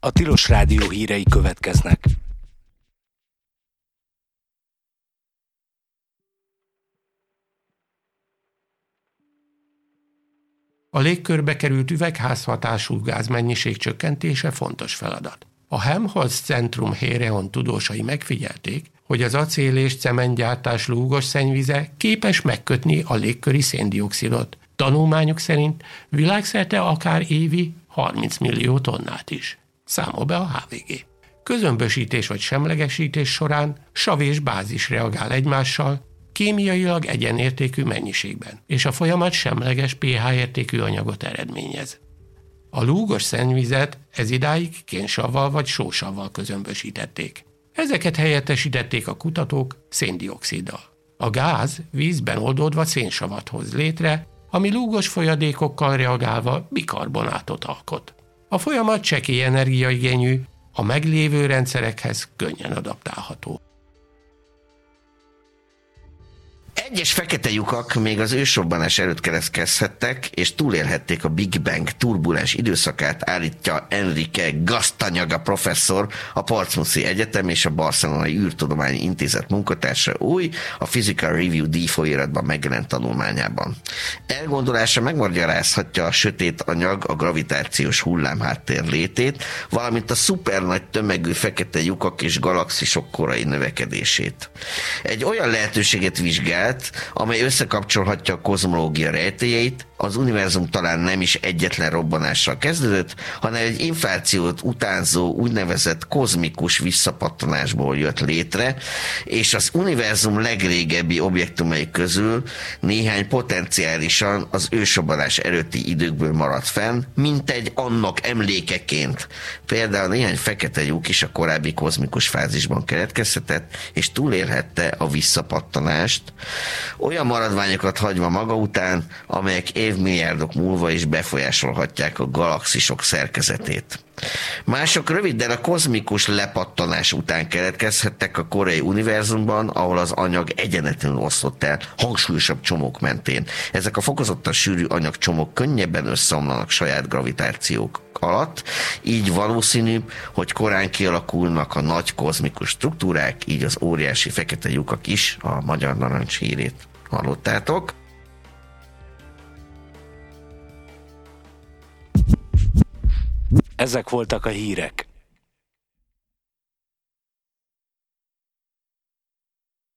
A Tilos Rádió hírei következnek. A légkörbe került üvegházhatású gázmennyiség csökkentése fontos feladat. A Helmholtz Centrum Héreon tudósai megfigyelték, hogy az acél és cementgyártás lúgos szennyvize képes megkötni a légköri széndioxidot. Tanulmányok szerint világszerte akár évi 30 millió tonnát is. Számol be a HVG. Közömbösítés vagy semlegesítés során sav és bázis reagál egymással, kémiailag egyenértékű mennyiségben, és a folyamat semleges pH értékű anyagot eredményez. A lúgos szennyvizet ezidáig kénsavval vagy sósavval közömbösítették. Ezeket helyettesítették a kutatók széndioxiddal. A gáz vízben oldódva szénsavat hoz létre, ami lúgos folyadékokkal reagálva bikarbonátot alkot. A folyamat csekély energiaigényű, a meglévő rendszerekhez könnyen adaptálható. Egyes fekete lyukak még az ősrobbanás előtt keletkezhettek, és túlélhették a Big Bang turbulens időszakát, állítja Enrique Gastañaga professzor, a Portsmouthi Egyetem és a Barcelonai űrtudományi intézet munkatársa új, a Physical Review D folyóiratban megjelent tanulmányában. Elgondolása megmagyarázhatja a sötét anyag, a gravitációs hullámháttér létét, valamint a szupernagy tömegű fekete lyukak és galaxisok korai növekedését. Egy olyan lehetőséget vizsgál, amely összekapcsolhatja a kozmológia rejtélyeit. Az univerzum talán nem is egyetlen robbanással kezdődött, hanem egy inflációt utánzó úgynevezett kozmikus visszapattanásból jött létre, és az univerzum legrégebbi objektumai közül néhány potenciálisan az ősrobbanás előtti időkből maradt fenn, mintegy annak emlékeként. Például néhány fekete lyuk is a korábbi kozmikus fázisban keletkezhetett, és túlélhette a visszapattanást, olyan maradványokat hagyva maga után, amelyek évmilliárdok múlva is befolyásolhatják a galaxisok szerkezetét. Mások röviddel a kozmikus lepattanás után keletkezhettek a korai univerzumban, ahol az anyag egyenetlenül oszlott el hangsúlyosabb csomók mentén. Ezek a fokozottan sűrű anyagcsomók könnyebben összeomlanak saját gravitációk alatt, így valószínűbb, hogy korán kialakulnak a nagy kozmikus struktúrák, így az óriási fekete lyukak is, a magyar narancs hírét hallottátok. Ezek voltak a hírek.